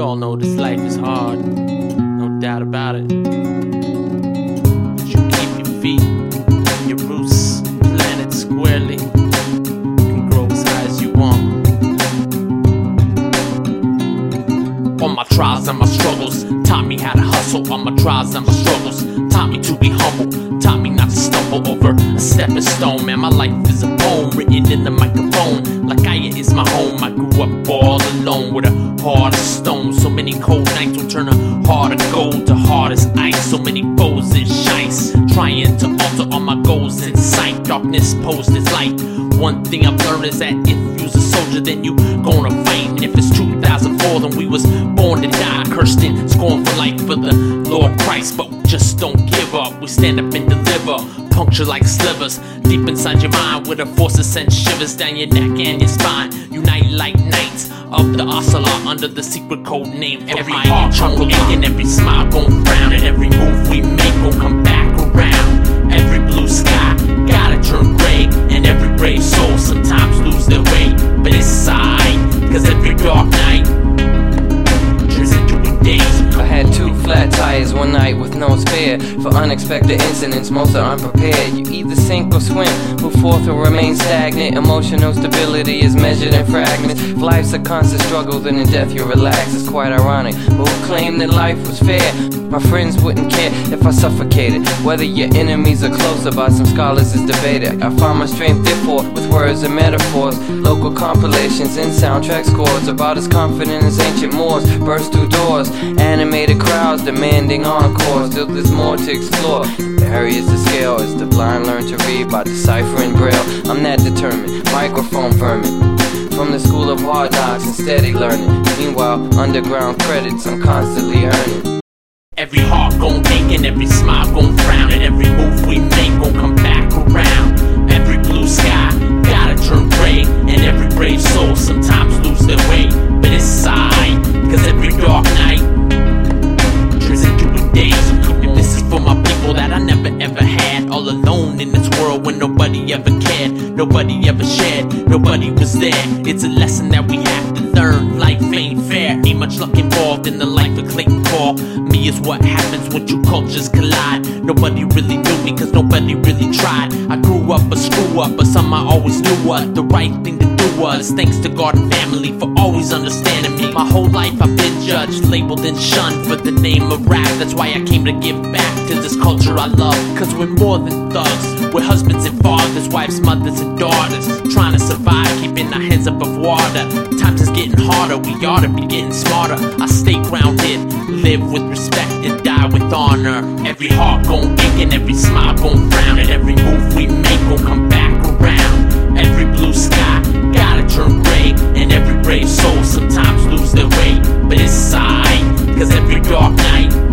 all know this life is hard, no doubt about it. But you keep your feet, your roots planted squarely. You can grow as high as you want. All my trials and my struggles taught me how to hustle. All my trials and my struggles taught me to be humble, taught me not to stumble over a stepping stone. Man, my life is a poem written in the microphone. Lakaia is my home. I grew up all alone with a heart of stone. So many cold nights will turn a heart of gold to hard as ice. So many foes and shites trying to alter all my goals in sight. Darkness posed as light. One thing I've learned is that if you's a soldier, then you gonna fight. And if it's 2004, then we was born to die, cursed and scorned for life for the Lord Christ. But we just don't give up. We stand up and deliver, puncture like slivers deep inside your mind, with a force that sends shivers down your neck and your spine. Unite like knights of the Ocelot under the secret code name. Every heart gon' ache and every smile gon' frown, and every move we make gon' come back around. Every blue sky gotta turn gray, and every brave soul sometimes lose their way. But it's alright, cause every dark night turns into a day. I had 2 flat tires one night with no spare for unexpected incidents. Most are unprepared. You either sink or swim, move forth or remain stagnant. Emotional stability is measured in fragments. If life's a constant struggle, then in death you relax. It's quite ironic, but who claimed that life was fair? My friends wouldn't care if I suffocated. Whether your enemies are closer, by some scholars is debated. I find my strength therefore with words and metaphors. Local compilations and soundtrack scores, about as confident as ancient Moors burst through doors. Animated crowds demanding encores. Still there's more to explore. The hurriest the scale as the blind learn to read by deciphering braille. I'm that determined, microphone vermin. From the school of hard knocks and steady learning. Meanwhile, underground credits I'm constantly earning. Every heart gon' ache and every smile gon' frown, and every move we make gon' come back around. Every blue sky gotta turn gray, and every brave soul sometimes lose their way. But it's alright, cause every dark night turns into a day. And this is for my people that I never ever had, all alone in this world when nobody ever cared, nobody ever shared, nobody was there. It's a lesson that we have to learn. Life ain't fair, ain't much luck involved in the life of Clayton Paul. Me is what happens when two cultures collide. Nobody really knew me cause nobody really tried. I grew up a screw up, but some I always knew what the right thing to do was. Thanks to God and family for always understanding me. My whole life I've been judged, labeled and shunned for the name of rap. That's why I came to give back to this culture I love. Cause we're more than thugs, we're husbands and fathers, wives, mothers and daughters, trying to survive, keeping our heads above water. Times is getting harder, we ought to be getting smarter. I stay grounded, live with respect and die with honor. Every heart gon' ache and every smile gon' frown, and every move we make gon' come back around. Every blue sky gotta turn gray, and every brave soul sometimes lose their way. But it's alright, cause every dark night